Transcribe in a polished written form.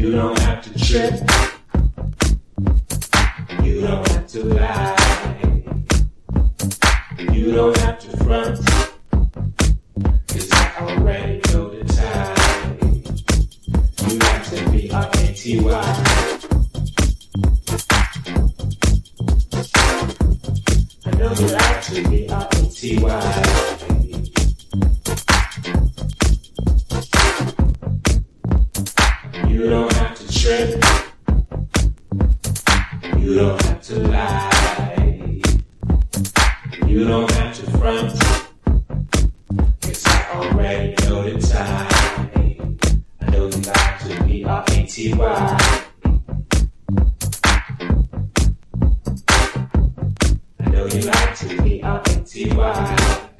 You don't have to trip. You don't have to lie. You don't have to front. 'Cause I already know the time. You have to be R-A-T-Y. I know you like to be R-A-T-Y. You don't have to trip. You don't have to lie. You don't have to front. 'Cause I already know the time. I know you like to be R-A-T-Y. I know you like to be R-A-T-Y.